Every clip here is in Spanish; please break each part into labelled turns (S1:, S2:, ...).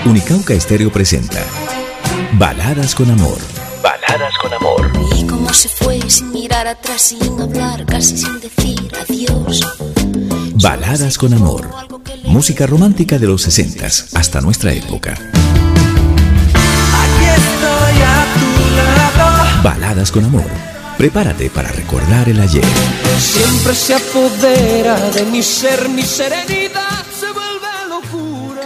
S1: Unicauca Estéreo presenta Baladas con Amor. Baladas con Amor.
S2: Y cómo se fue sin mirar atrás, sin hablar, casi sin decir adiós.
S1: Baladas con Amor. Música romántica de los 60s hasta nuestra época.
S3: Aquí estoy a tu lado.
S1: Baladas con Amor. Prepárate para recordar el ayer.
S3: Siempre se apodera de mi ser, mi serenidad se vuelve locura.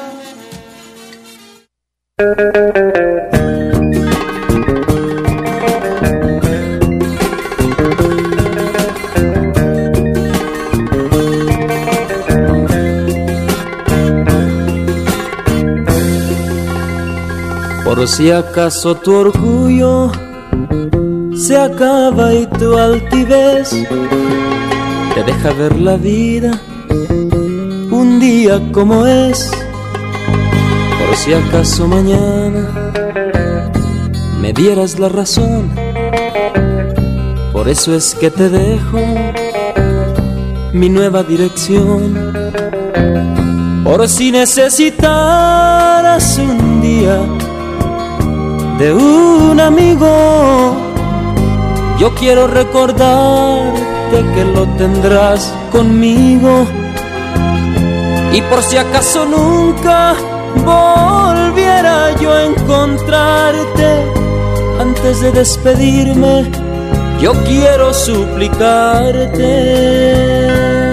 S3: Por si acaso tu orgullo se acaba y tu altivez te deja ver la vida un día como es. Por si acaso mañana me dieras la razón, por eso es que te dejo mi nueva dirección. Por si necesitaras un día de un amigo, yo quiero recordarte que lo tendrás conmigo. Y por si acaso nunca volviera yo a encontrarte, antes de despedirme yo quiero suplicarte.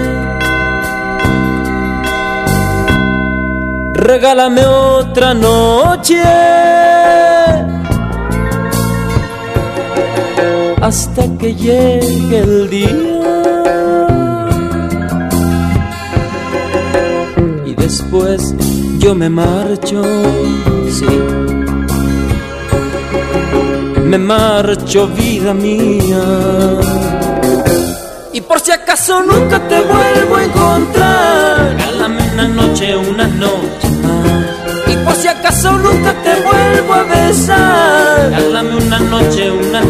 S3: Regálame otra noche hasta que llegue el día, y después yo me marcho, sí, me marcho, vida mía. Y por si acaso nunca te vuelvo a encontrar, regálame una noche más. Y por si acaso nunca te vuelvo a besar, regálame una noche más.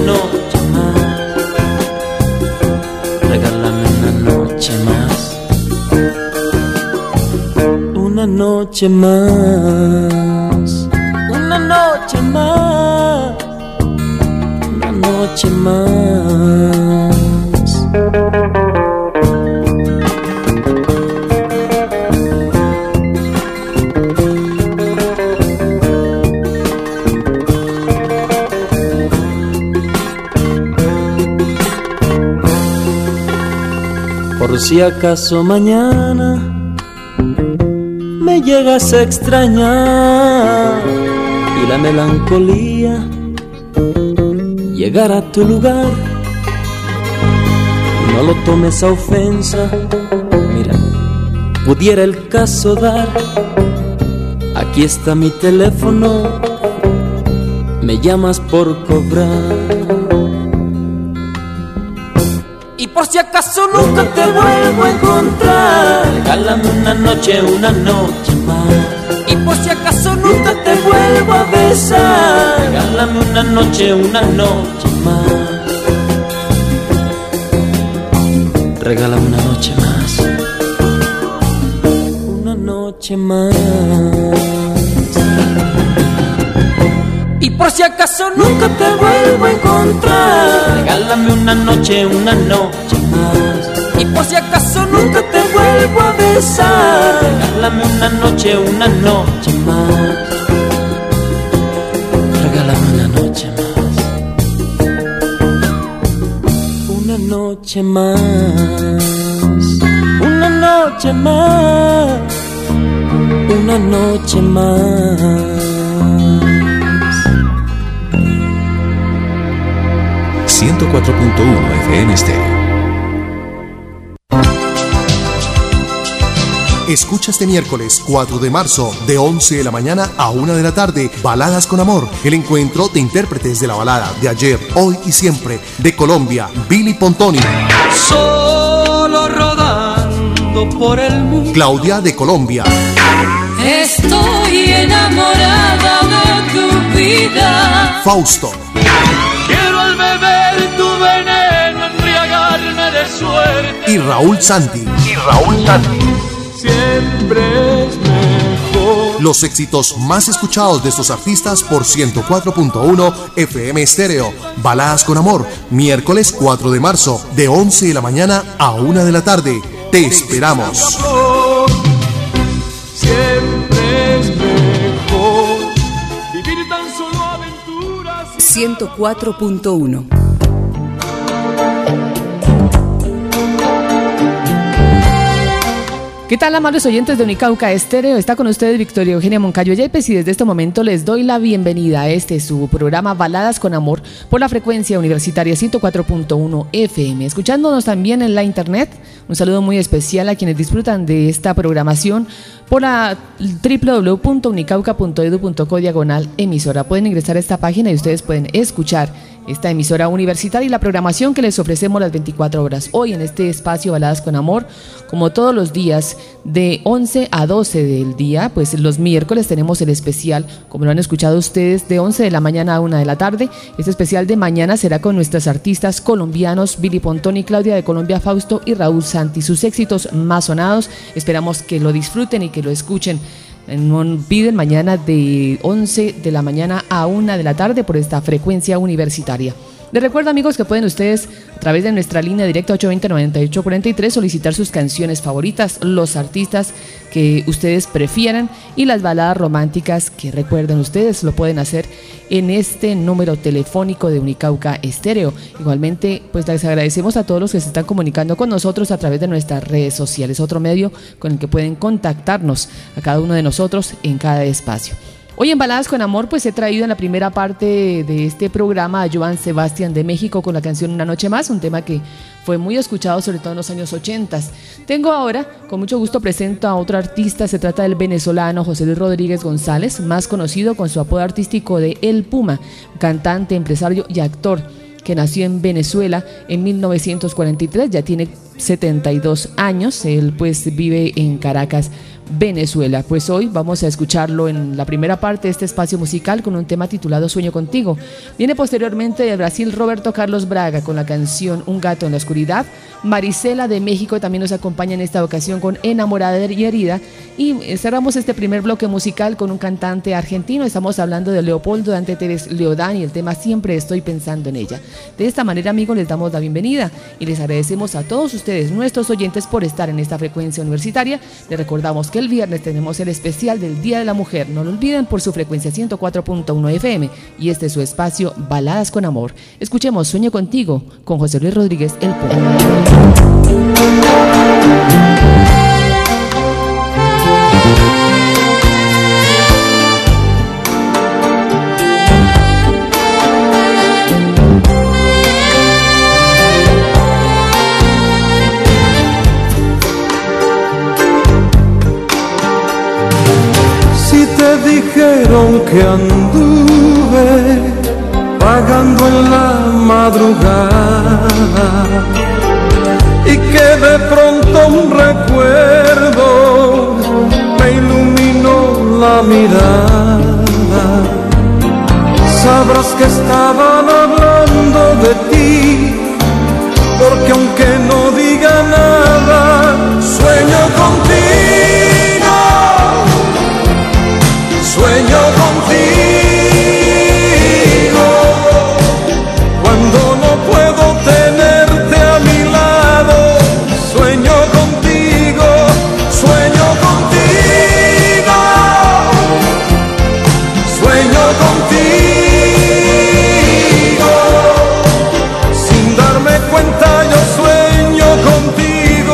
S3: Regálame una noche más. Una noche más. Una noche más. Una noche más. Por si acaso mañana me llegas a extrañar y la melancolía llegar a tu lugar, no lo tomes a ofensa, mira, pudiera el caso dar, aquí está mi teléfono, me llamas por cobrar. Y por si acaso nunca te vuelvo a encontrar, regálame una noche más. Y por si acaso nunca te vuelvo a besar, regálame una noche más. Regálame una noche más. Una noche más. Y por si acaso nunca te vuelvo a encontrar, regálame una noche más. Y por si acaso nunca te vuelvo a besar, regálame una noche más. Regálame una noche más. Una noche más. Una noche más. Una noche más.
S1: 104.1 FM Estéreo.
S4: Escucha este miércoles 4 de marzo de 11 de la mañana a 1 de la tarde Baladas con Amor, el encuentro de intérpretes de la balada de ayer, hoy y siempre de Colombia, Billy Pontoni.
S3: Solo rodando por el mundo.
S4: Claudia de Colombia.
S2: Estoy enamorada de tu vida.
S4: Fausto.
S3: Quiero al beber tu veneno embriagarme de suerte.
S4: Y Raúl Santi.
S3: Siempre es mejor
S4: los éxitos más escuchados de estos artistas por 104.1 FM Estéreo. Baladas con Amor, miércoles 4 de marzo, de 11 de la mañana a 1 de la tarde. Te esperamos.
S3: Siempre es mejor vivir tan solo aventuras.
S5: 104.1.
S6: ¿Qué tal, amables oyentes de Unicauca Estéreo? Está con ustedes Victoria Eugenia Moncayo Yepes y desde este momento les doy la bienvenida a su programa Baladas con Amor por la frecuencia universitaria 104.1 FM. Escuchándonos también en la internet, un saludo muy especial a quienes disfrutan de esta programación por la www.unicauca.edu.co/emisora. Pueden ingresar a esta página y ustedes pueden escuchar esta emisora universitaria y la programación que les ofrecemos las 24 horas. Hoy en este espacio Baladas con Amor, como todos los días de 11 a 12 del día, pues los miércoles tenemos el especial, como lo han escuchado ustedes, de 11 de la mañana a 1 de la tarde. Este especial de mañana será con nuestros artistas colombianos Billy Pontón y Claudia de Colombia Fausto y Raúl Santi, sus éxitos más sonados. Esperamos que lo disfruten y que lo escuchen. No olviden, mañana de 11 de la mañana a 1 de la tarde por esta frecuencia universitaria. Les recuerdo, amigos, que pueden ustedes a través de nuestra línea directa 820-9843 solicitar sus canciones favoritas, los artistas que ustedes prefieran y las baladas románticas que recuerden ustedes. Lo pueden hacer en este número telefónico de Unicauca Estéreo. Igualmente, pues les agradecemos a todos los que se están comunicando con nosotros a través de nuestras redes sociales, otro medio con el que pueden contactarnos a cada uno de nosotros en cada espacio. Hoy en Baladas con Amor, pues he traído en la primera parte de este programa a Joan Sebastián de México con la canción Una Noche Más, un tema que fue muy escuchado sobre todo en los años 80. Tengo ahora, con mucho gusto presento a otro artista, se trata del venezolano José Luis Rodríguez González, más conocido con su apodo artístico de El Puma, cantante, empresario y actor, que nació en Venezuela en 1943, ya tiene 72 años, él pues vive en Caracas, Venezuela. Pues hoy vamos a escucharlo en la primera parte de este espacio musical con un tema titulado Sueño Contigo. Viene posteriormente de Brasil Roberto Carlos Braga con la canción Un Gato en la Oscuridad. Marisela de México también nos acompaña en esta ocasión con Enamorada y Herida. Y cerramos este primer bloque musical con un cantante argentino. Estamos hablando de Leopoldo Dante Tevez Leodán y el tema Siempre Estoy Pensando en Ella. De esta manera, amigos, les damos la bienvenida y les agradecemos a todos ustedes, nuestros oyentes, por estar en esta frecuencia universitaria. Les recordamos que el viernes tenemos el especial del Día de la Mujer. No lo olviden, por su frecuencia 104.1 FM. Y este es su espacio Baladas con Amor. Escuchemos Sueño Contigo con José Luis Rodríguez El Puma.
S7: Dijeron que anduve vagando en la madrugada y que de pronto un recuerdo me iluminó la mirada. Sabrás que estaban hablando de ti, porque aunque no diga nada, sueño contigo. Sueño contigo, cuando no puedo tenerte a mi lado. Sueño contigo, sueño contigo, sueño contigo. Sin darme cuenta yo sueño contigo.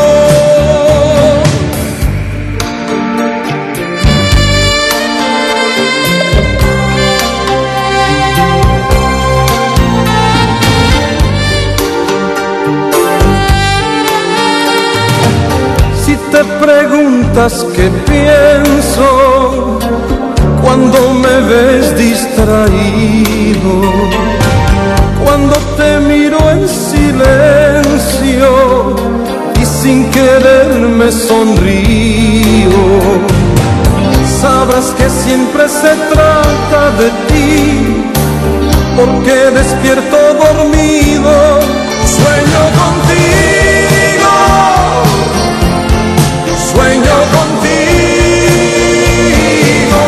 S7: Te preguntas qué pienso cuando me ves distraído, cuando te miro en silencio y sin querer me sonrío. Sabrás que siempre se trata de ti, porque despierto dormido, sueño contigo. Sueño contigo,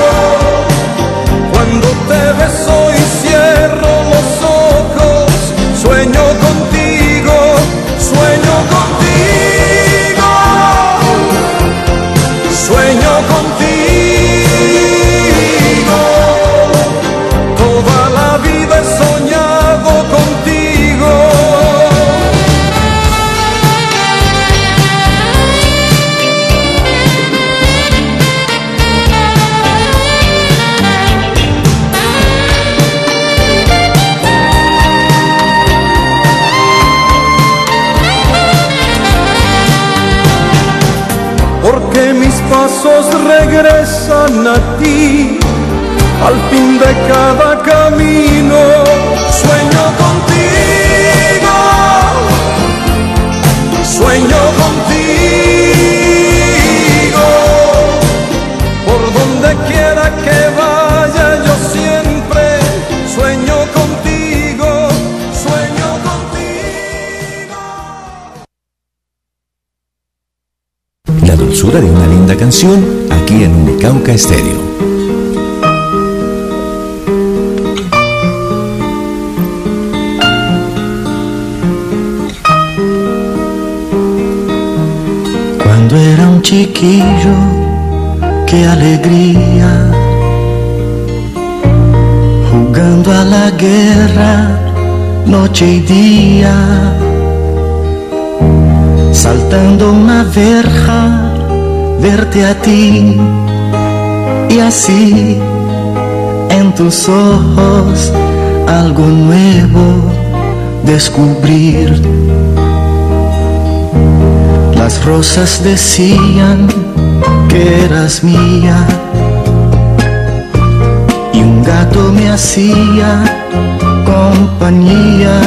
S7: mis pasos regresan a ti, al fin de cada camino. Sueño contigo, sueño contigo, por donde quiera que vaya yo siempre sueño contigo, sueño contigo.
S1: La dulzura de una linda canción aquí en Unicauca Estéreo.
S8: Cuando era un chiquillo, qué alegría, jugando a la guerra noche y día, saltando una verja, verte a ti y así en tus ojos algo nuevo descubrir. Las rosas decían que eras mía y un gato me hacía compañía.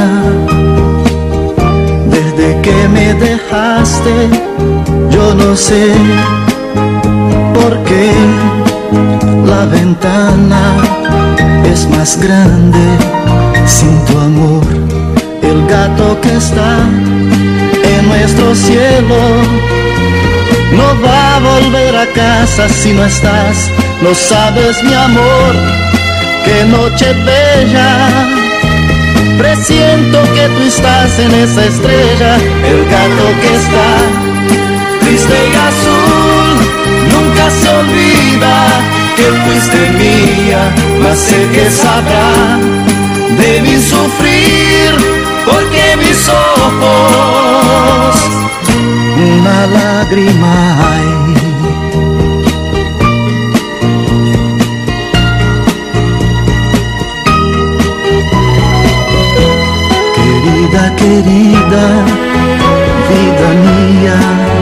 S8: Desde que me dejaste yo no sé por qué la ventana es más grande sin tu amor. El gato que está en nuestro cielo no va a volver a casa si no estás. No sabes, mi amor, qué noche bella, presiento que tú estás en esa estrella. El gato que está triste y azul nunca se olvida que fuiste mía, mas sé que sabrá de mi sufrir, porque mis ojos una lágrima hay. Querida, querida, vida mía,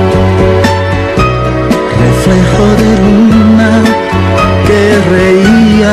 S8: reflejo de luna que reía.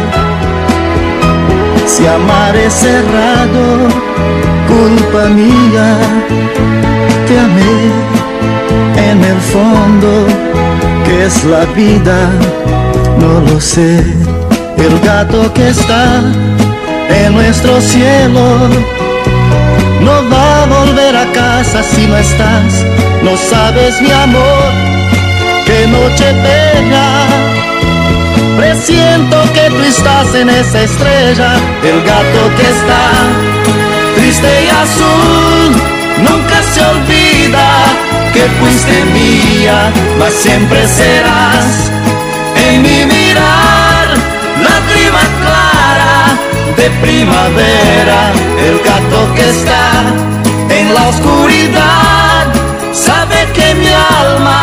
S8: Si amar es cerrado, culpa mía, te amé en el fondo, ¿qué es la vida? No lo sé. El gato que está en nuestro cielo no va a volver a casa si no estás. No sabes, mi amor, qué noche bella, presiento que tú estás en esa estrella. El gato que está triste y azul nunca se olvida que fuiste mía, mas siempre serás en mi mirar, lágrima clara de primavera. El gato que está en la oscuridad sabe que mi alma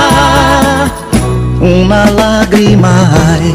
S8: una lágrima hay.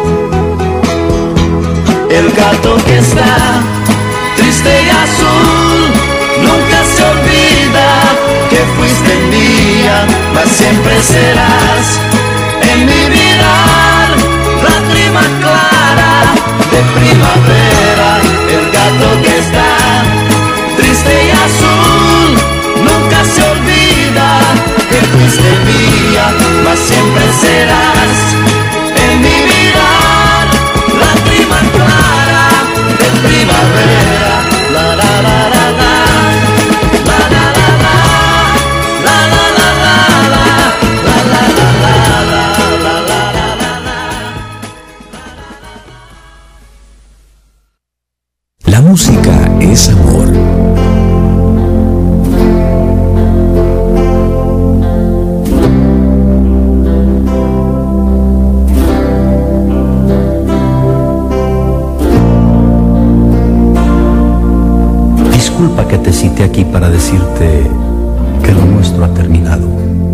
S8: El gato que está triste y azul nunca se olvida que fuiste mía, mas siempre serás en mi mirar, lágrima clara de primavera. El gato que está triste y azul nunca se olvida que fuiste mía, mas siempre serás en mi mirar, lágrima clara de primavera. La la la la la, la la la la, la la la la, la la la la, la la la.
S1: La música es amor.
S8: Disculpa que te cite aquí para decirte que lo nuestro ha terminado.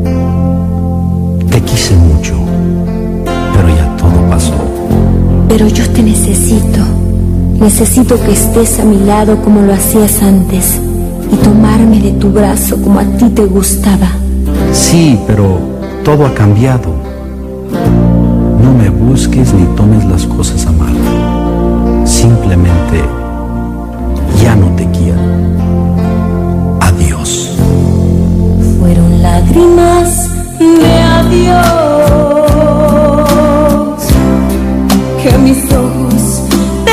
S8: Te quise mucho, pero ya todo pasó.
S2: Pero yo te necesito. Necesito que estés a mi lado como lo hacías antes y tomarme de tu brazo como a ti te gustaba.
S8: Sí, pero
S9: todo ha cambiado. No me busques ni tomes las cosas a mal. Simplemente ya no te quiero. Adiós.
S2: Fueron lágrimas de adiós que mis ojos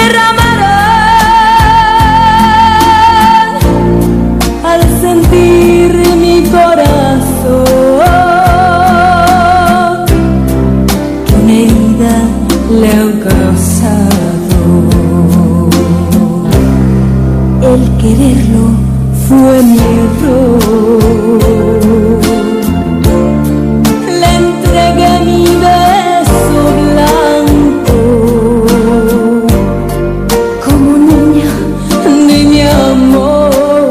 S2: derramarán al sentir mi corazón que una herida le ha causado. El quererlo fue mi error. Le entregué mi beso blanco como niña de mi amor,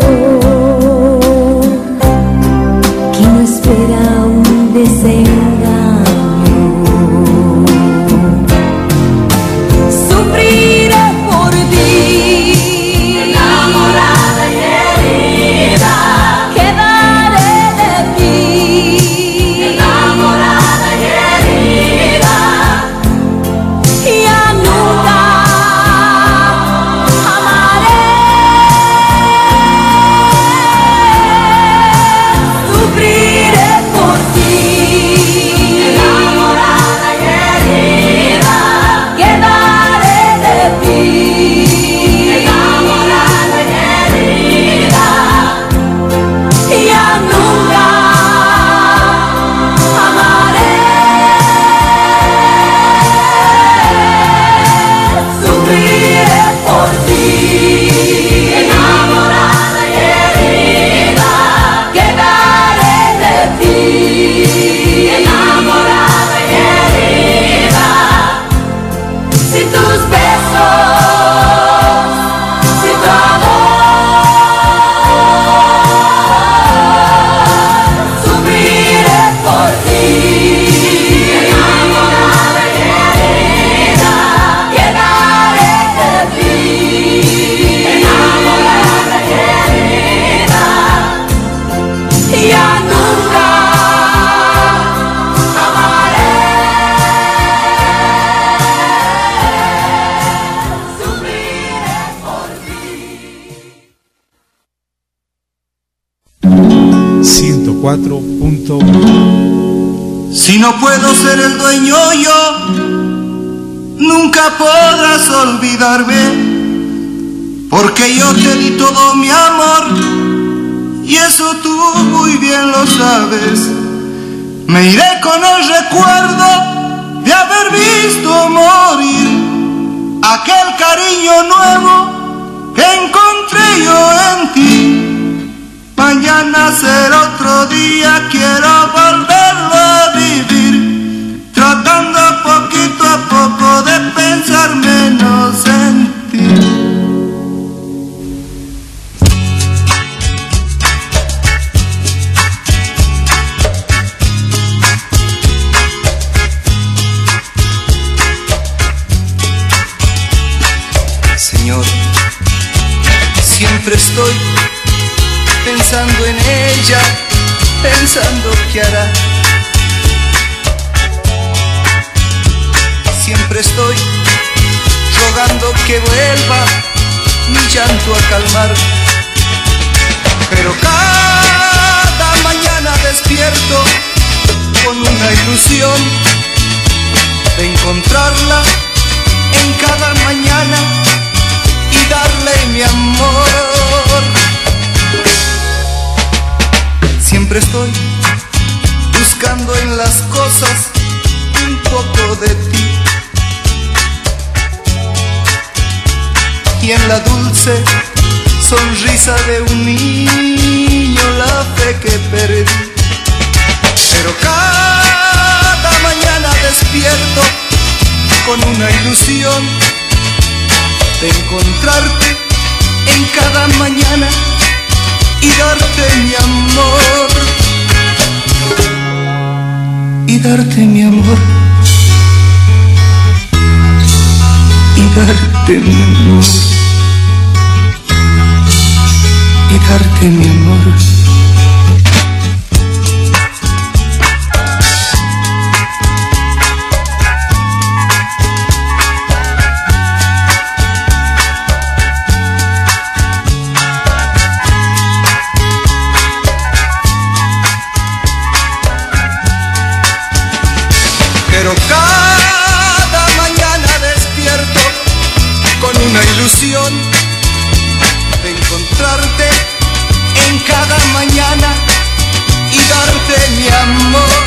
S2: que no espera un desengaño. Sufriré por ti, enamorada y herida. Quedaré de ti, enamorada y herida. Ya nunca amaré. Sufriré por ti, enamorada y herida. Quedaré de ti, enamorada y herida. Ya nunca amaré. Sufriré por ti, enamorada y herida. Quedaré de ti, enamorada y herida. Sin tus besos, sin tu amor, sufriré por ti, enamorada y herida. Quedaré de ti, enamorada y herida. Ya nunca amaré. Sufriré por ti.
S10: 104.1.
S8: Si no puedo ser el dueño yo, nunca podrás olvidarme, porque yo te di todo mi amor, y eso tú muy bien lo sabes. Me iré con el recuerdo de haber visto morir aquel cariño nuevo que encontré yo en ti. Mañana será otro día, quiero volverlo a vivir, tratando poquito a poco de pensar menos en ti. Señor, siempre estoy pensando en ella, pensando qué hará. Siempre estoy rogando que vuelva mi llanto a calmar. Pero cada mañana despierto con una ilusión de encontrarla en cada mañana y darle mi amor. Siempre estoy buscando en las cosas un poco de ti, y en la dulce sonrisa de un niño la fe que perdí. Pero cada mañana despierto con una ilusión de encontrarte en cada mañana y darte mi amor, y darte mi amor, y darte mi amor, y darte mi amor.
S7: pero cada mañana despierto con una ilusión de encontrarte en cada mañana y darte mi amor,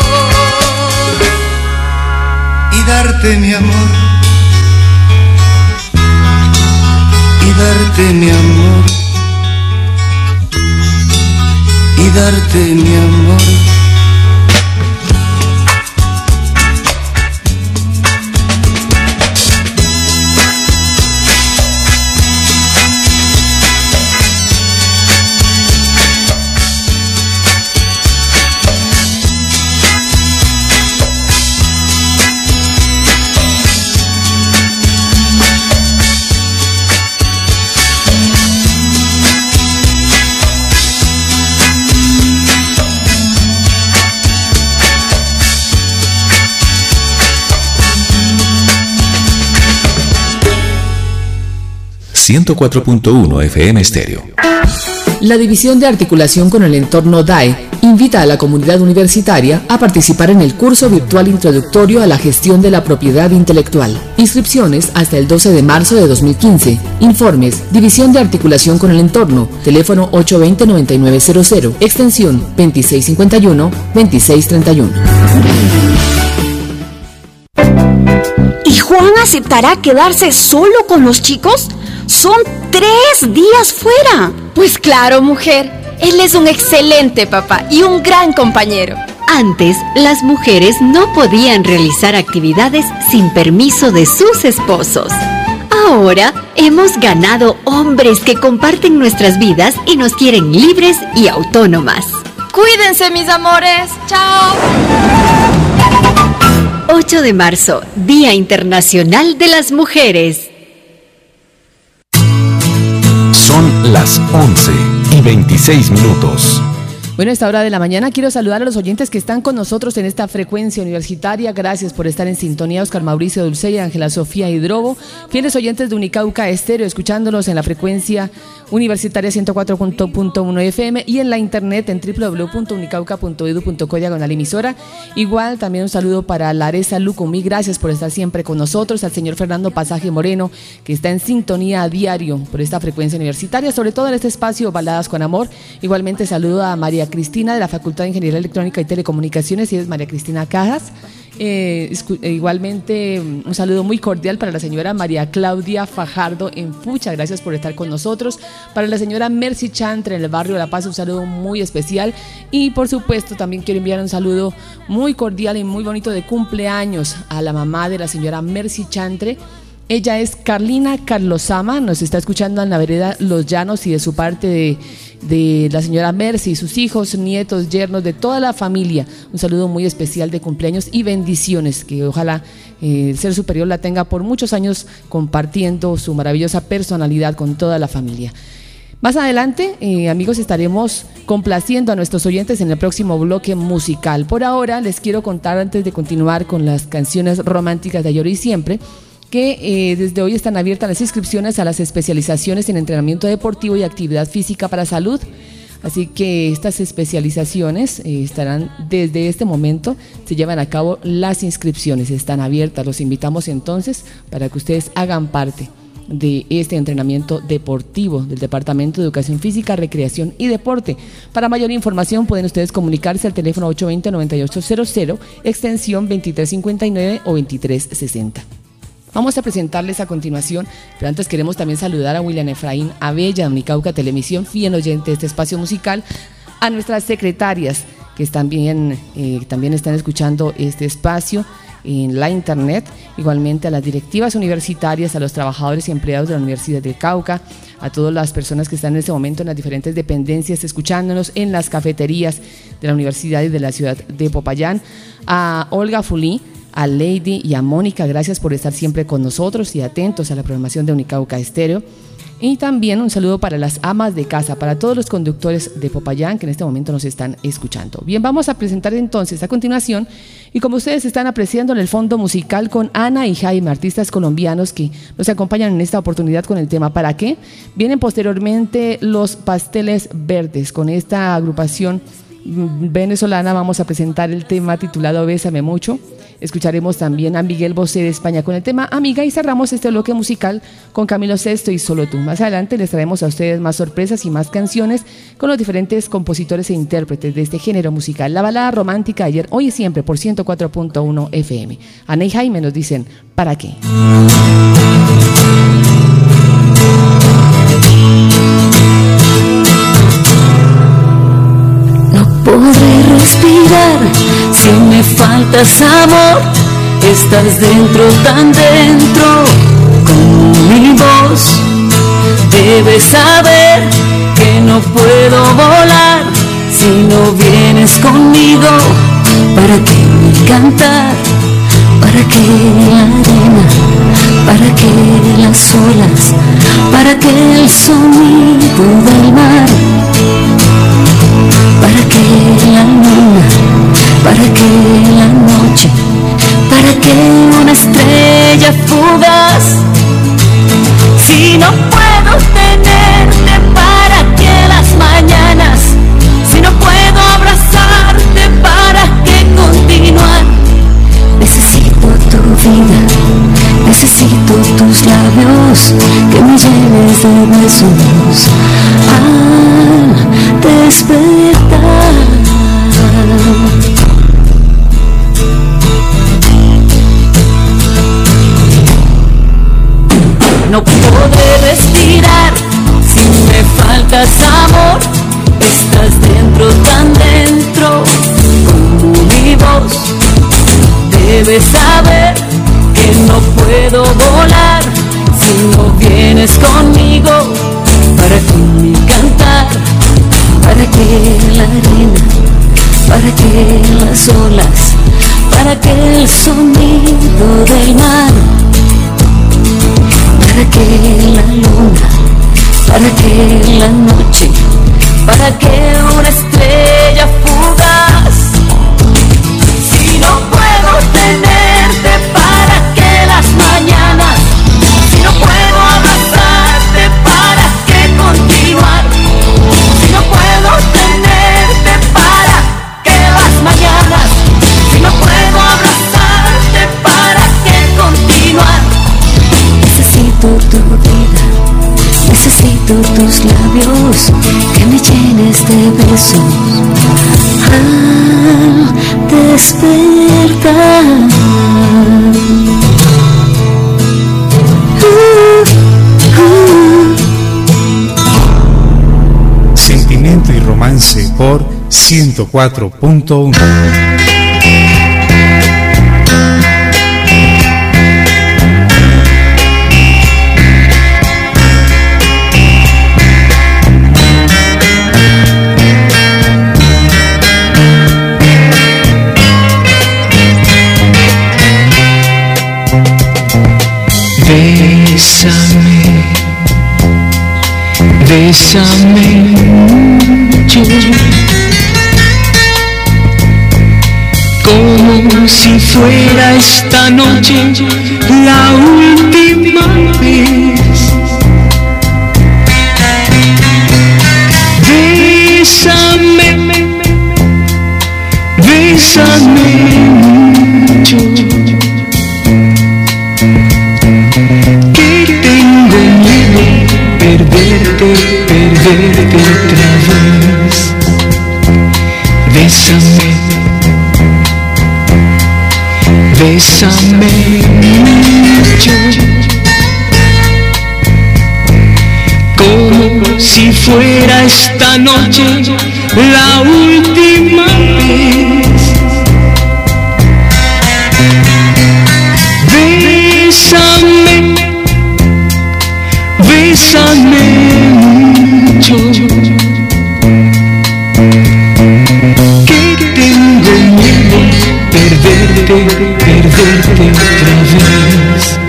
S7: y darte mi amor, y darte mi amor, y darte mi amor.
S1: ...104.1 FM Estéreo.
S6: La División de Articulación con el Entorno DAE invita a la comunidad universitaria a participar en el curso virtual introductorio a la gestión de la propiedad intelectual. Inscripciones hasta el 12 de marzo de 2015. Informes: División de Articulación con el Entorno, teléfono 820-9900, extensión 2651-2631.
S11: ¿Y Juan aceptará quedarse solo con los chicos? Son 3 días fuera.
S12: Pues claro, mujer. Él es un excelente papá y un gran compañero.
S13: Antes, las mujeres no podían realizar actividades sin permiso de sus esposos. Ahora, hemos ganado hombres que comparten nuestras vidas y nos quieren libres y autónomas.
S12: Cuídense, mis amores. Chao.
S13: 8 de marzo, Día Internacional de las Mujeres.
S1: Son las 11:26.
S6: Bueno, a esta hora de la mañana quiero saludar a los oyentes que están con nosotros en esta frecuencia universitaria. Gracias por estar en sintonía. Oscar Mauricio Dulce, Ángela Sofía Hidrobo, fieles oyentes de Unicauca Estéreo, escuchándolos en la frecuencia universitaria 104.1 FM y en la internet en www.unicauca.edu.co/emisora. Igual también un saludo para Laresa Lucumí, gracias por estar siempre con nosotros, al señor Fernando Pasaje Moreno, que está en sintonía a diario por esta frecuencia universitaria, sobre todo en este espacio Baladas con Amor. Igualmente saludo a María Cristina de la Facultad de Ingeniería Electrónica y Telecomunicaciones, y es María Cristina Cajas. Igualmente un saludo muy cordial para la señora María Claudia Fajardo en Fucha, gracias por estar con nosotros. Para la señora Mercy Chantre en el barrio de La Paz, un saludo muy especial. Y por supuesto también quiero enviar un saludo muy cordial y muy bonito de cumpleaños a la mamá de la señora Mercy Chantre. Ella es Carlina Carlosama, nos está escuchando en la vereda Los Llanos, y de su parte de la señora Mercy, sus hijos, nietos, yernos, de toda la familia, un saludo muy especial de cumpleaños y bendiciones, que ojalá el Ser Superior la tenga por muchos años compartiendo su maravillosa personalidad con toda la familia. Más adelante, amigos, estaremos complaciendo a nuestros oyentes en el próximo bloque musical. Por ahora les quiero contar, antes de continuar con las canciones románticas de ayer y siempre, que desde hoy están abiertas las inscripciones a las especializaciones en entrenamiento deportivo y actividad física para salud. Así que estas especializaciones estarán desde este momento, se llevan a cabo las inscripciones, están abiertas. Los invitamos entonces para que ustedes hagan parte de este entrenamiento deportivo del Departamento de Educación Física, Recreación y Deporte. Para mayor información pueden ustedes comunicarse al teléfono 820-9800, extensión 2359 o 2360. Vamos a presentarles a continuación, pero antes queremos también saludar a William Efraín Abella de Unicauca Televisión, fiel oyente de este espacio musical, a nuestras secretarias que también están escuchando este espacio en la internet, igualmente a las directivas universitarias, a los trabajadores y empleados de la Universidad del Cauca, a todas las personas que están en este momento en las diferentes dependencias escuchándonos en las cafeterías de la Universidad y de la ciudad de Popayán, a Olga Fulí, a Lady y a Mónica, gracias por estar siempre con nosotros y atentos a la programación de Unicauca Estéreo. Y también un saludo para las amas de casa, para todos los conductores de Popayán que en este momento nos están escuchando. Bien, vamos a presentar entonces a continuación, y como ustedes están apreciando en el fondo musical, con Ana y Jaime, artistas colombianos que nos acompañan en esta oportunidad con el tema ¿Para qué? Vienen posteriormente Los Pasteles Verdes. Con esta agrupación venezolana vamos a presentar el tema titulado Bésame Mucho. Escucharemos también a Miguel Bosé de España con el tema Amiga y cerramos este bloque musical con Camilo Sesto y Solo Tú. Más adelante les traemos a ustedes más sorpresas y más canciones con los diferentes compositores e intérpretes de este género musical. La balada romántica ayer, hoy y siempre por 104.1 FM. Ana y Jaime nos dicen, ¿para qué?
S14: Podré respirar si me faltas amor. Estás dentro, tan dentro, como mi voz. Debes saber que no puedo volar si no vienes conmigo. ¿Para qué mi cantar? ¿Para qué la arena? ¿Para qué las olas? ¿Para qué el sonido del mar? ¿Para qué la luna? ¿Para qué la noche? ¿Para qué una estrella fugaz? Si no puedo tenerte, ¿para qué las mañanas? Si no puedo abrazarte, ¿para qué continuar? Necesito tu vida, necesito tus labios, que me llenes de besos al despertar. No podré respirar si me faltas amor. Estás dentro, tan dentro, como mi voz. Debes saber que no puedo volar si no vienes conmigo. ¿Para qué mi cantar? ¿Para qué la arena? ¿Para qué las olas? ¿Para qué el sonido del mar? ¿Para qué la luna? ¿Para qué la noche? ¿Para qué una estrella fugaz? Si no puedo tenerte, ¿para qué las mañanas? Si no puedo abrazarte, ¿para qué continuar? Si no puedo tenerte, ¿para qué las mañanas? Si no puedo abrazarte, ¿para qué continuar? Necesito tu vida, necesito tus labios, que me llenes de besos al despertar.
S15: Sentimiento y romance por 104.1.
S16: Bésame, bésame mucho, como si fuera esta noche la última vez. Bésame, bésame mucho, perderte otra vez. Bésame, bésame mucho, como si fuera esta noche la última vez. Bésame, bésame mucho, que tengo miedo perderte otra vez.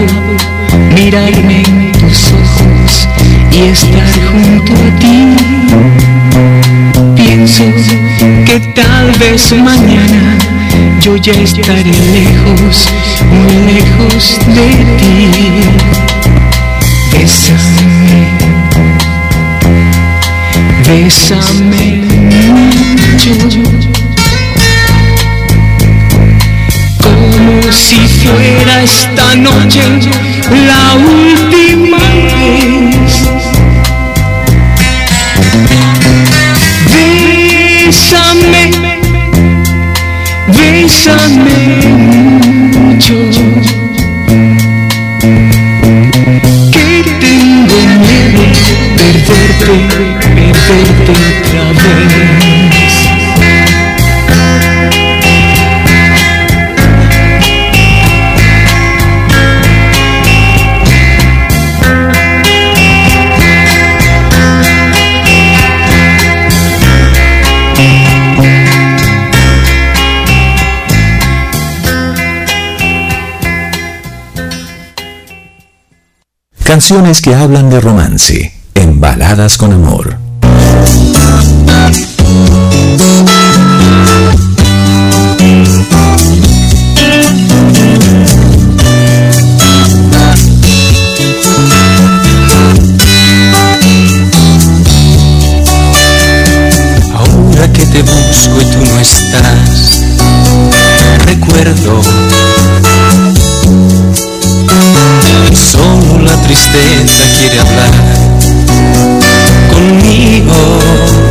S16: mirarme en tus ojos y estar junto a ti. Pienso que tal vez mañana yo ya estaré lejos, muy lejos de ti. Bésame, bésame mucho, como si fuera esta noche la última vez. Bésame, bésame mucho, que tengo miedo perderte otra vez.
S1: Canciones que hablan de romance, en Baladas con Amor.
S7: Ahora que te busco y tú no estás, recuerdo solo la tristeza quiere hablar conmigo.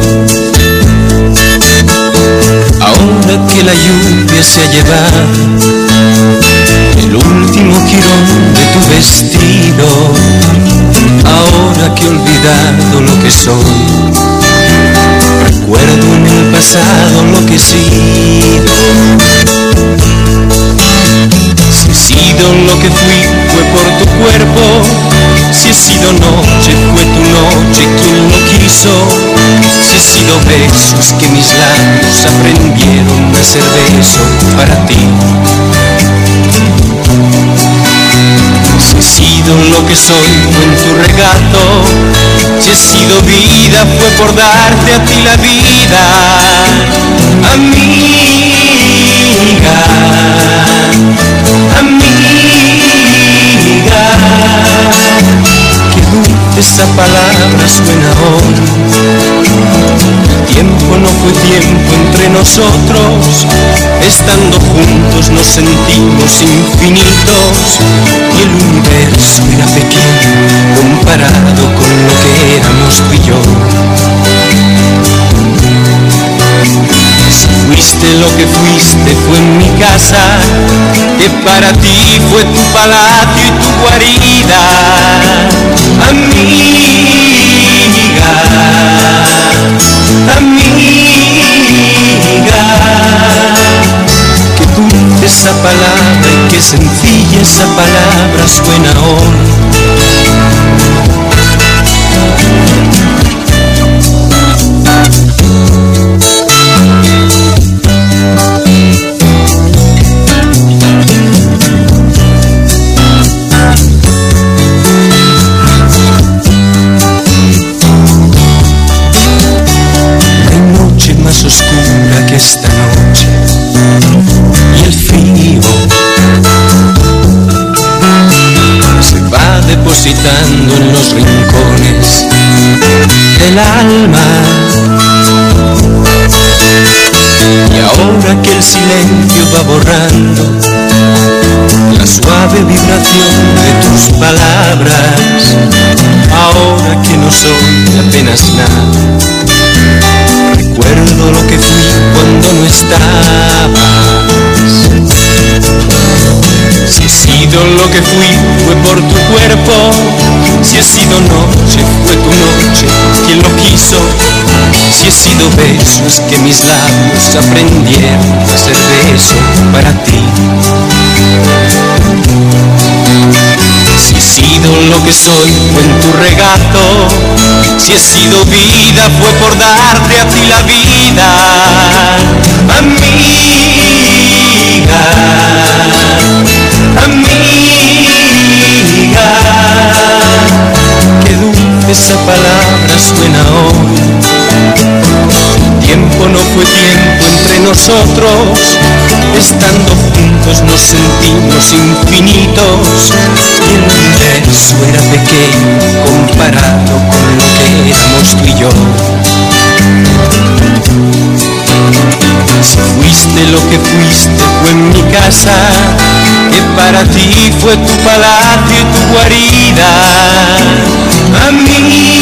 S7: Ahora que la lluvia se ha llevado el último jirón de tu vestido, ahora que he olvidado lo que soy, recuerdo en el pasado lo que he sido. Si he sido lo que fui, fue por tu cuerpo. Si he sido noche, fue tu noche quien lo quiso. Si he sido besos que mis labios aprendieron a ser beso para ti. Si he sido lo que soy, fue en tu regato. Si he sido vida, fue por darte a ti la vida. Amiga, amiga, qué dulce esa palabra suena hoy. El tiempo no fue tiempo entre nosotros, estando juntos nos sentimos infinitos, y el universo era pequeño comparado con lo que éramos tú y yo. Si fuiste lo que fuiste, fue en mi casa, que para ti fue tu palacio y tu guarida. Amiga, amiga, qué dulce esa palabra y qué sencilla esa palabra suena hoy. Más oscura que esta noche y el frío se va depositando en los rincones del alma, y ahora que el silencio va borrando la suave vibración de tus palabras, ahora que no soy apenas nada, recuerdo lo que fui cuando no estabas. Si he sido lo que fui, fue por tu cuerpo. Si he sido noche, fue tu noche quien lo quiso. Si he sido besos que mis labios aprendieron a ser beso para ti. Si he sido lo que soy, fue en tu regato. Si he sido vida, fue por darte a ti la vida. Amiga, amiga, esa palabra suena hoy. Tiempo no fue tiempo entre nosotros, estando juntos nos sentimos infinitos, y el universo era pequeño comparado con lo que éramos tú y yo. Si fuiste lo que fuiste fue en mi casa, que para ti fue tu palacio y tu guarida. Amiga,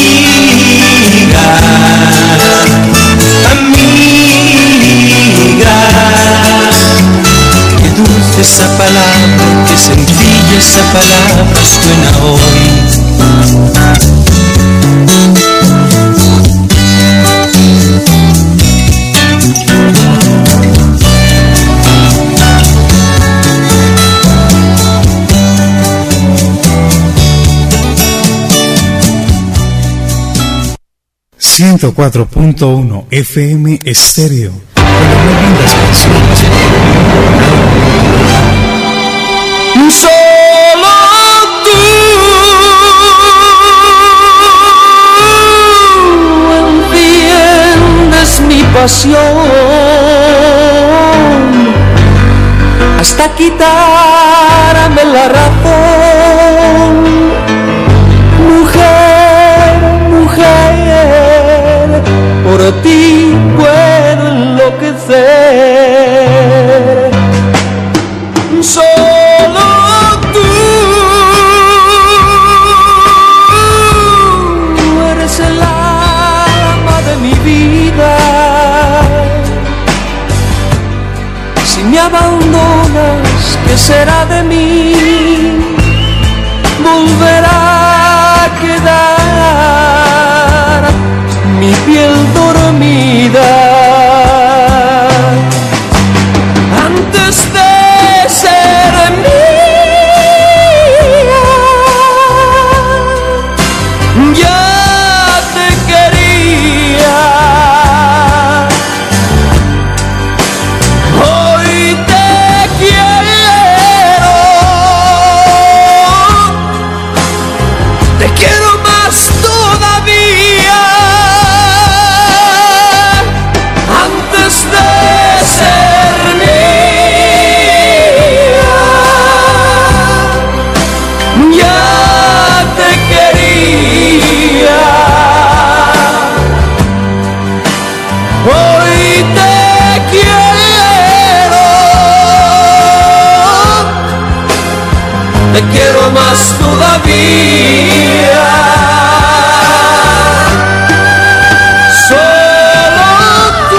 S7: amiga, qué dulce esa palabra, qué sencilla esa palabra suena hoy.
S15: 104.1 FM Estéreo. Con las más lindas canciones.
S3: Solo tú entiendes mi pasión hasta quitarme la razón. Mujer, mujer, por ti puedo enloquecer. Solo tú eres el alma de mi vida. Si me abandonas, ¿qué será de mí? Volverá a quedar mi piel dormida. Antes de ser mía, ya te quería. Hoy te quiero más todavía. Antes de ser mía, ya te quería. Hoy te quiero más todavía. Solo tú.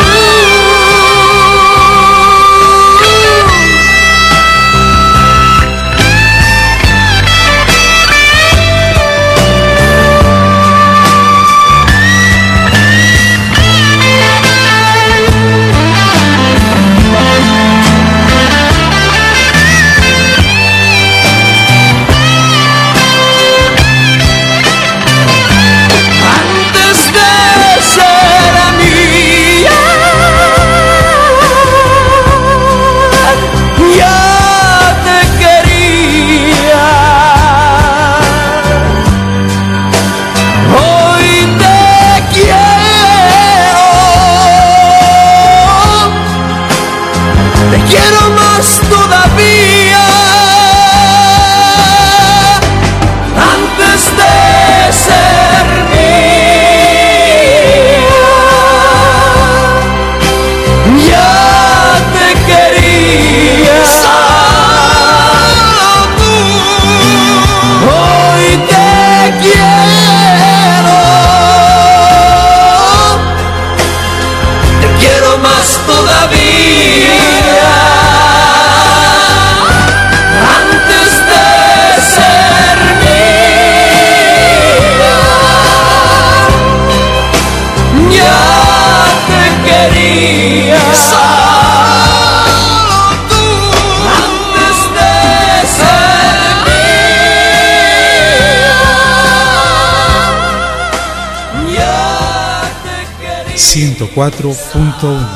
S15: Ciento 4.1.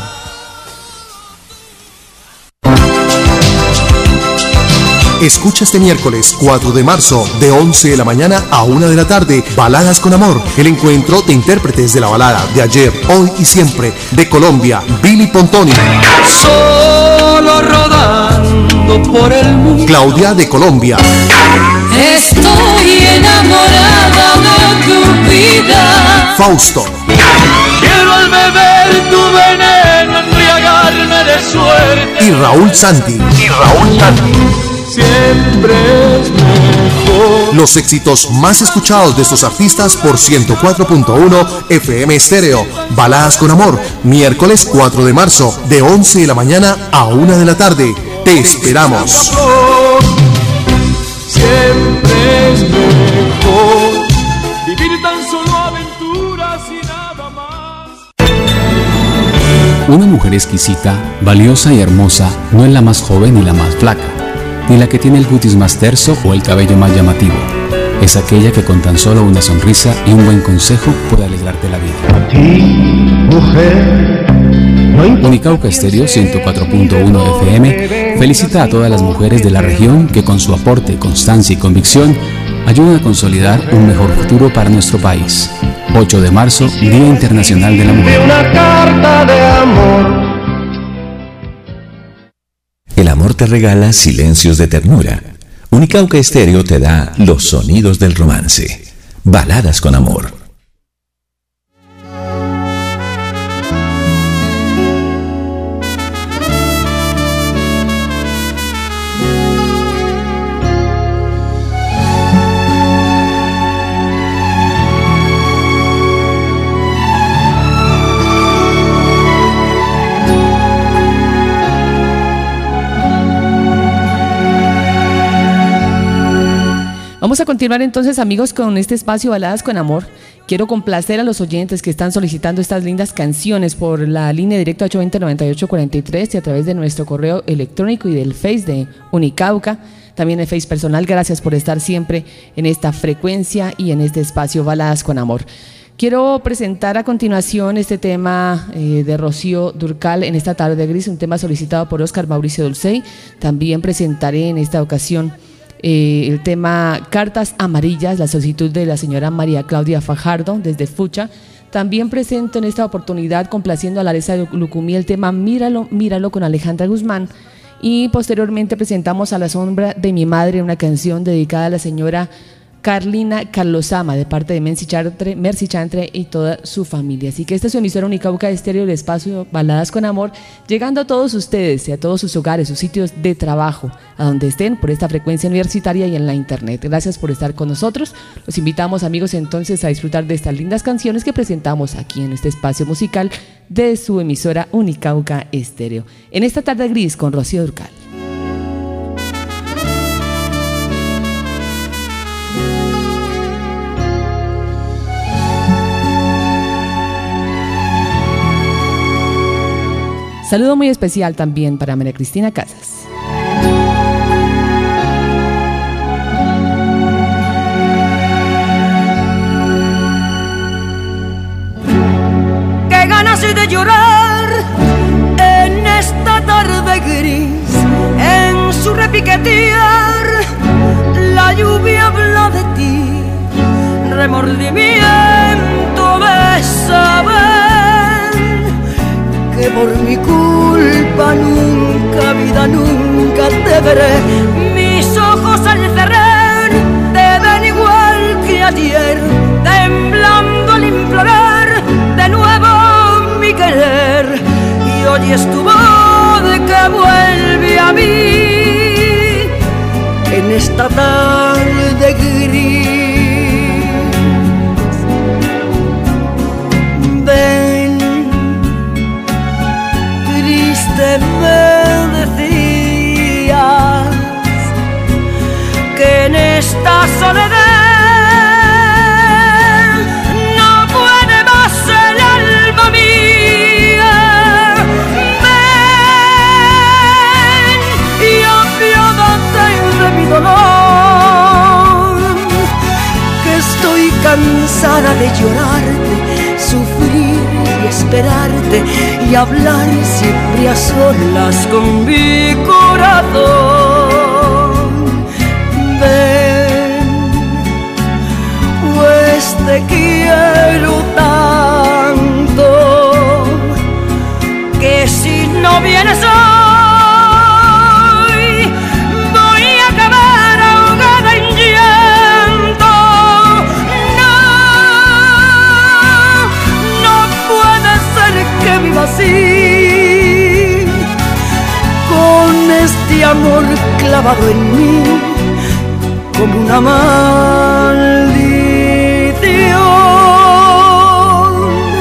S4: Escucha este miércoles 4 de marzo de 11 de la mañana a 1 de la tarde, Baladas con Amor, el encuentro de intérpretes de la balada de ayer, hoy y siempre de Colombia, Billy Pontoni.
S3: Solo rodando por el mundo.
S4: Claudia de Colombia.
S14: Estoy enamorada de tu vida.
S4: Fausto.
S3: Quiero al beber tu veneno embriagarme de suerte.
S4: Y Raúl Santi.
S3: Siempre es mejor.
S4: Los éxitos más escuchados de estos artistas por 104.1 FM Estéreo. Baladas con Amor, miércoles 4 de marzo de 11 de la mañana a 1 de la tarde. Te esperamos.
S3: Siempre es mejor vivir tan solo aventuras y nada más.
S17: Una mujer exquisita, valiosa y hermosa no es la más joven ni la más flaca, ni la que tiene el cutis más terso o el cabello más llamativo. Es aquella que con tan solo una sonrisa y un buen consejo puede alegrarte la vida.
S8: A ti, mujer.
S17: Unicauca Estéreo 104.1 FM felicita a todas las mujeres de la región que con su aporte, constancia y convicción ayudan a consolidar un mejor futuro para nuestro país. 8 de marzo, Día Internacional de la Mujer.
S8: Una carta de amor.
S1: El amor te regala silencios de ternura. Unicauca Estéreo te da los sonidos del romance. Baladas con Amor.
S6: Vamos a continuar entonces, amigos, con este espacio Baladas con Amor. Quiero complacer a los oyentes que están solicitando estas lindas canciones por la línea directa 820-9843 y a través de nuestro correo electrónico y del Face de Unicauca, también el Face personal. Gracias por estar siempre en esta frecuencia y en este espacio Baladas con Amor. Quiero presentar a continuación este tema de Rocío Dúrcal en esta tarde gris, un tema solicitado por Oscar Mauricio Dulcey. También presentaré en esta ocasión el tema Cartas Amarillas, la solicitud de la señora María Claudia Fajardo desde Fucha. También presento en esta oportunidad, complaciendo a Laresa Lucumí, el tema Míralo, Míralo con Alejandra Guzmán. Y posteriormente presentamos A la sombra de mi madre, una canción dedicada a la señora Carlina Carlosama, de parte de Mercy Chantre y toda su familia. Así que esta es su emisora Unicauca Estéreo, el espacio Baladas con Amor, llegando a todos ustedes y a todos sus hogares, sus sitios de trabajo, a donde estén, por esta frecuencia universitaria y en la internet. Gracias por estar con nosotros. Los invitamos, amigos, entonces a disfrutar de estas lindas canciones que presentamos aquí en este espacio musical de su emisora Unicauca Estéreo. En esta tarde gris con Rocío Dúrcal. Saludo muy especial también para María Cristina Casas.
S14: Qué ganas de llorar en esta tarde gris, en su repiquetear la lluvia habla de ti, remordimiento de saber que por mi culpa nunca, vida, nunca te veré. Mis ojos al cerrar te ven igual que ayer, temblando al implorar de nuevo mi querer. Y oyes tu voz que vuelve a mí en esta tarde gris. Me decías que en esta soledad no puede más el alma mía. Ven y apiádate de mi dolor, que estoy cansada de llorarte, sufrir y esperarte y hablar siempre a solas con mi corazón. amor clavado en mí como una maldición.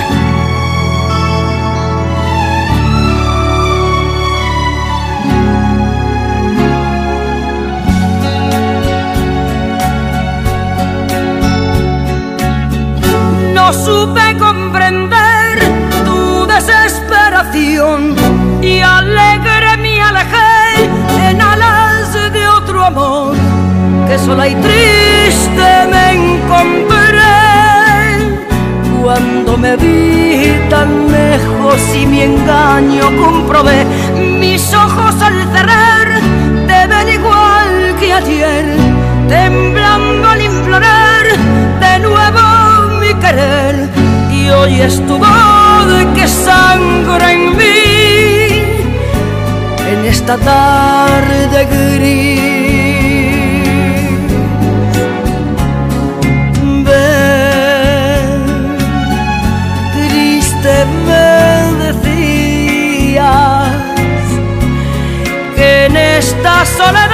S14: No supe comprender tu desesperación y alegre me alejé en alas de otro amor, que sola y triste me encontré cuando me vi tan lejos y mi engaño comprobé. Mis ojos al cerrar te ven igual que ayer, temblando al implorar de nuevo mi querer, y hoy es tu voz que sangra en mí en esta tarde gris. Ven, triste me decías que en esta soledad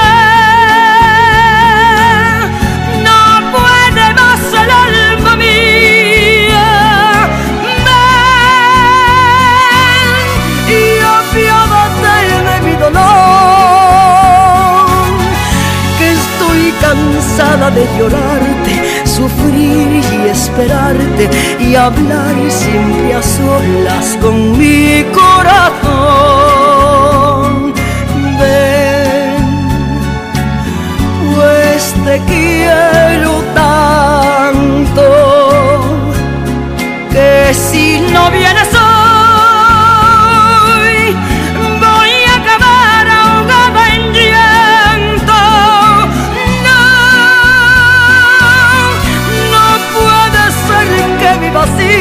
S14: cansada de llorarte, sufrir y esperarte y hablar siempre a solas con mi corazón. Ven, pues te quiero tanto que si no vienes hoy voy a acabar ahogada en llanto. Así,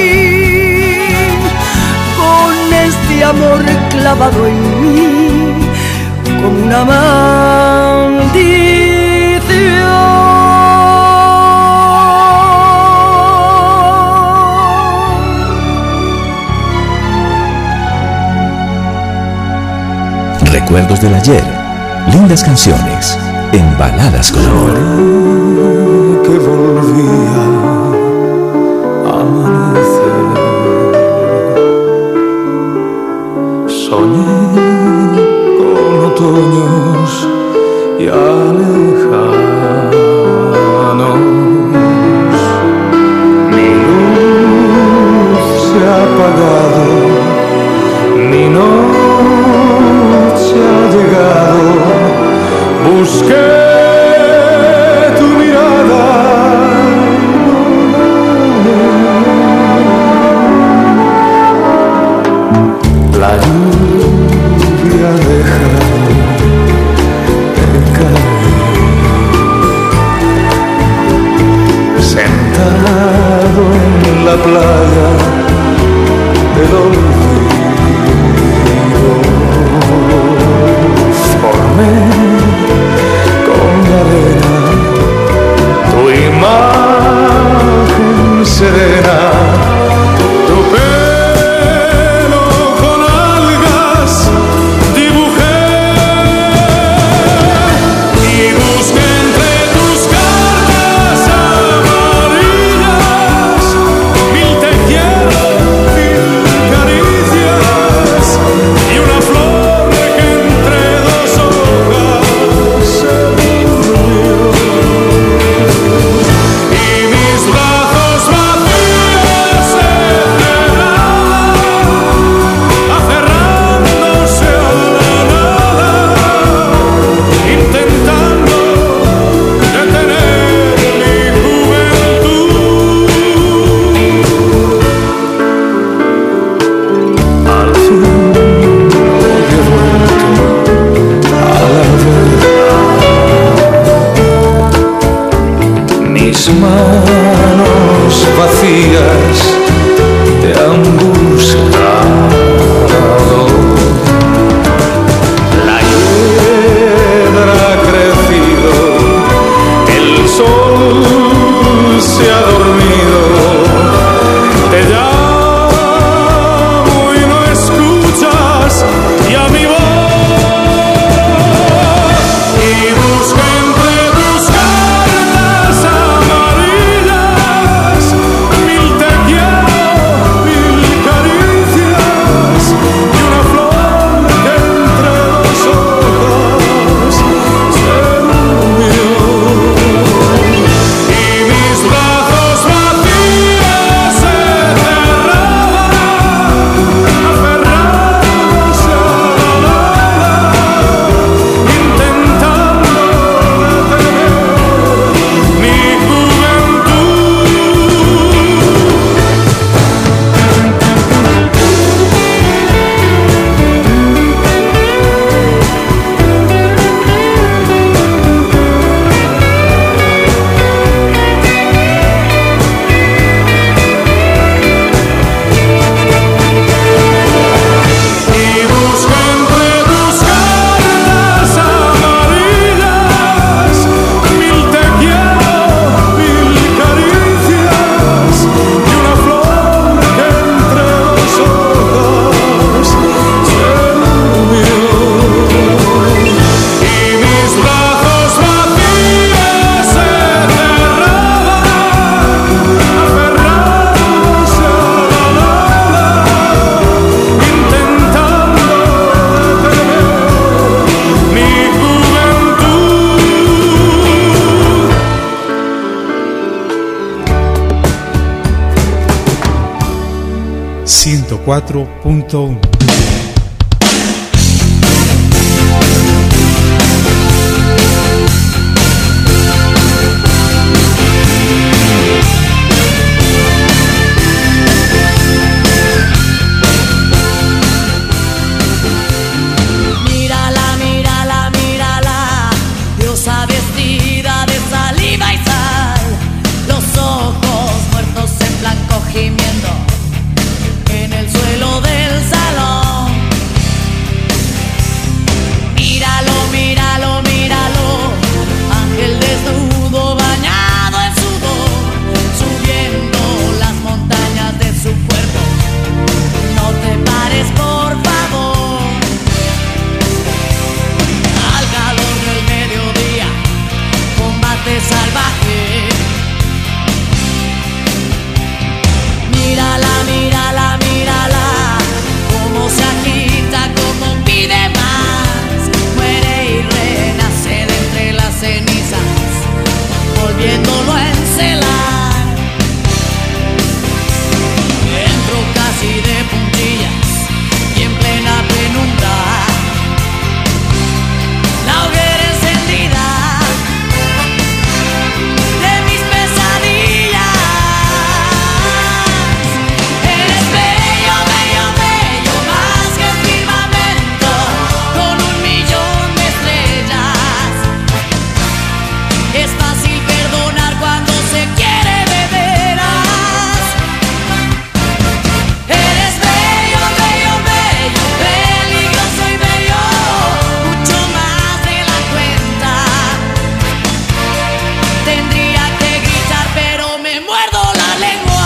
S14: con este amor clavado en mí como una maldición.
S1: Recuerdos del ayer, lindas canciones en Baladas con Amor.
S18: Que volvía amanecer, soñé con otoños ya lejanos. Mi luz se ha apagado, mi noche ha llegado. Busqué tu mirada, la lluvia deja de caer, sentado en la playa del olvido, formé con la arena tu imagen serena, tu pelo con algas dibujé y busqué entre tus cartas amarillas mil te quiero, mil caricias y una flor que entre dos hojas se durmió. Y mis brazos vacíos se quedaban aferrándose a la nada, intentando detener mi juventud. Al fin hoy he vuelto a la verdad. Mis manos vacías te han buscado, la hiedra ha crecido, el sol se ha dormido, te llamo y no escuchas, y a mi voz
S15: 104.1.
S3: En el suelo del salón, míralo, míralo, míralo, ángel desnudo bañado en sudor, subiendo las montañas de su cuerpo. No te pares, por favor, al calor del mediodía, combate salvaje. Mírala, mírala, mírala, cómo se agita, cómo pide más. Muere y renace de entre las cenizas, volviéndolo a encelar. Dentro casi de puntillas y en plena penumbra, la hoguera encendida de mis pesadillas. Es fácil perdonar cuando se quiere de veras. Eres bello, bello, bello, peligroso y bello, mucho más de la cuenta. Tendría que gritar, pero me muerdo la lengua.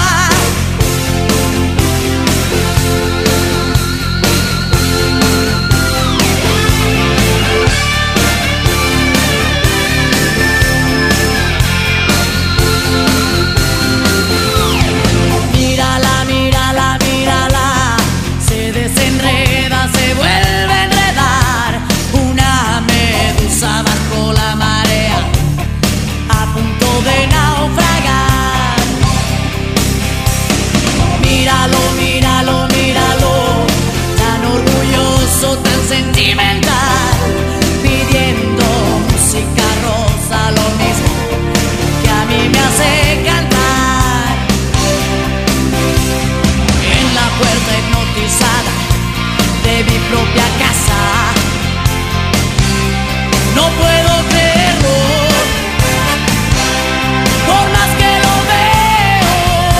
S3: Mírala, mírala, mírala, se desenreda, se vuelve a enredar. Una medusa bajo la marea, a punto de naufragar. Míralo, míralo, míralo, tan orgulloso, tan sentimental, pidiendo música rosa, lo mismo que a mí me hace cantar. En la puerta hipnotizada de mi propia casa, no puedo creerlo, por más que lo veo.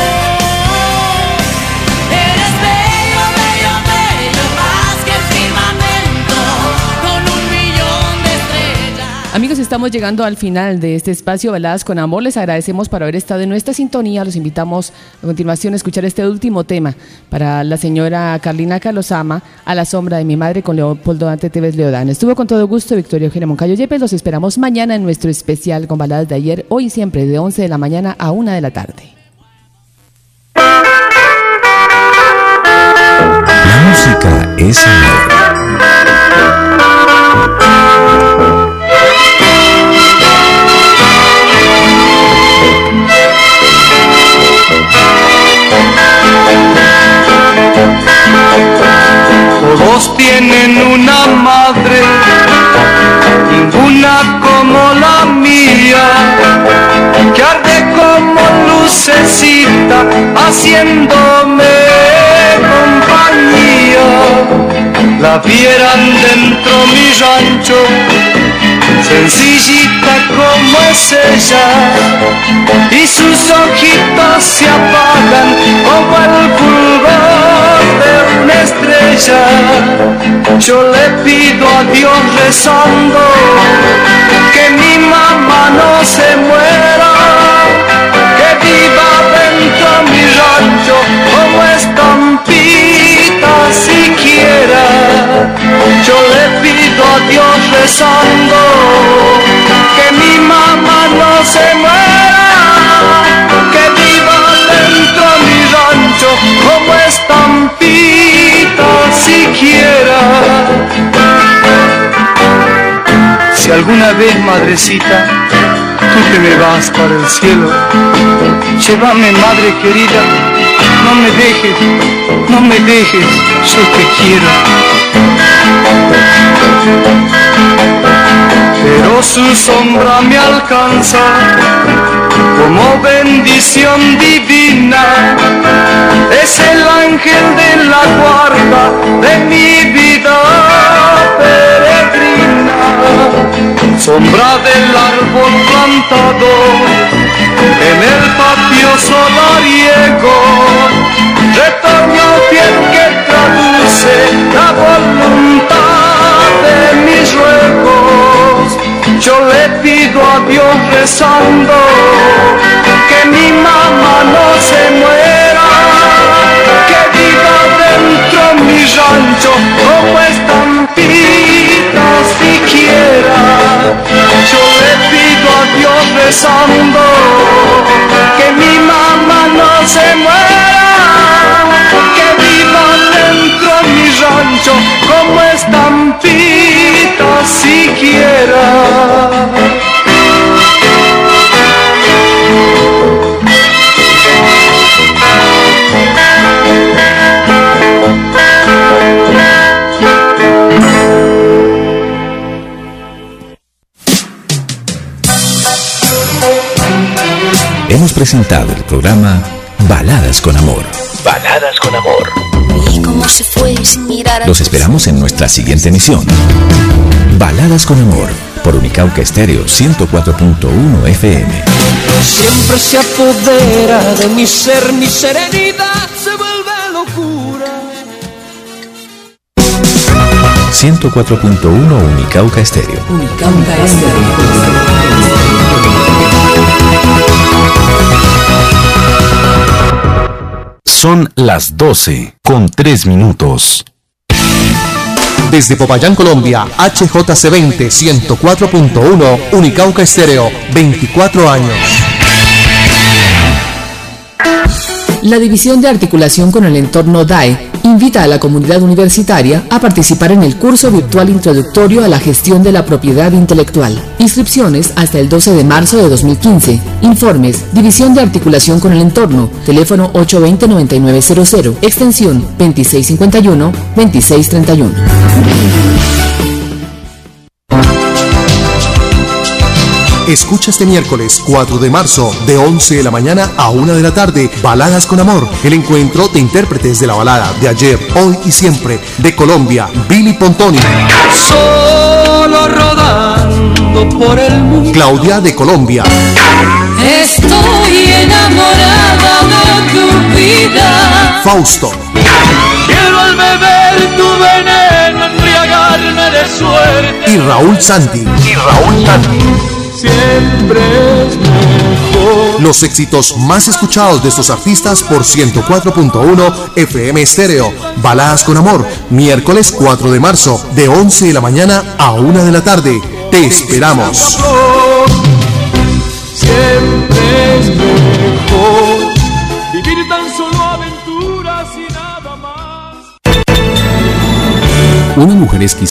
S3: Eres bello, bello, bello, más que el firmamento, con 1.000.000 de estrellas.
S6: Amigos, estamos llegando al final de este espacio Baladas con Amor. Les agradecemos por haber estado en nuestra sintonía. Los invitamos a continuación a escuchar este último tema para la señora Carlina Calosama, A la sombra de mi madre, con Leopoldo Dante Tevez Leodán. Estuvo con todo gusto Victoria Eugenia Moncayo Yepes. Los esperamos mañana en nuestro especial con baladas de ayer, hoy y siempre, de 11 de la mañana a 1 de la tarde.
S1: La música es amor.
S8: Todos tienen una madre, ninguna como la mía, que arde como lucecita, haciéndome compañía. La vieran dentro mi rancho, sencillita como es ella, y sus ojitos se apagan como el fulgor de una estrella. Yo le pido a Dios rezando que mi mamá no se muera, que viva dentro mi rancho como estampita siquiera. Yo le pido a Dios rezando que mi mamá no se muera, que viva dentro mi rancho como estampita siquiera. Si alguna vez, madrecita, tú te me vas para el cielo, llévame, madre querida, no
S16: no me dejes, yo te quiero.
S8: Pero su sombra me alcanza como bendición divina. Es el ángel de la guarda de mi vida peregrina. Sombra del árbol plantado en el patio solariego, retoño fiel que traduce la voluntad de mis ruegos. Yo le pido a Dios rezando que mi mamá no se muera, que viva dentro mi rancho como estampita siquiera. Yo le pido a Dios rezando que mi mamá no se muera, que viva dentro mi rancho como estampita siquiera.
S1: Hemos presentado el programa Baladas con Amor.
S19: Baladas con Amor.
S20: Y como se fue sin mirar.
S1: Los esperamos en nuestra siguiente emisión. Baladas con Amor, por Unicauca Estéreo 104.1 FM.
S3: Siempre se apodera de mi ser, mi serenidad se vuelve locura.
S1: 104.1 Unicauca Estéreo.
S6: Unicauca Estéreo.
S21: Son las 12:03.
S4: Desde Popayán, Colombia, HJC20 104.1 Unicauca Estéreo, 24 años.
S6: La División de Articulación con el Entorno DAE invita a la comunidad universitaria a participar en el curso virtual introductorio a la gestión de la propiedad intelectual. Inscripciones hasta el 12 de marzo de 2015. Informes: División de Articulación con el Entorno, teléfono 820-9900, extensión 2651-2631.
S4: Escucha este miércoles 4 de marzo de 11 de la mañana a 1 de la tarde Baladas con Amor, el encuentro de intérpretes de la balada de ayer, hoy y siempre de Colombia, Billy Pontoni.
S3: Solo rodando por el mundo.
S4: Claudia de Colombia.
S3: Estoy enamorada de tu vida.
S4: Fausto.
S3: Quiero al beber tu veneno embriagarme de suerte.
S4: Y Raúl Santi.
S8: Siempre es mejor.
S4: Los éxitos más escuchados de estos artistas por 104.1 FM Estéreo. Baladas con Amor, miércoles 4 de marzo de 11 de la mañana a 1 de la tarde. Te esperamos.
S8: Siempre es mejor vivir tan solo aventuras y nada más.
S17: Una mujer exquisita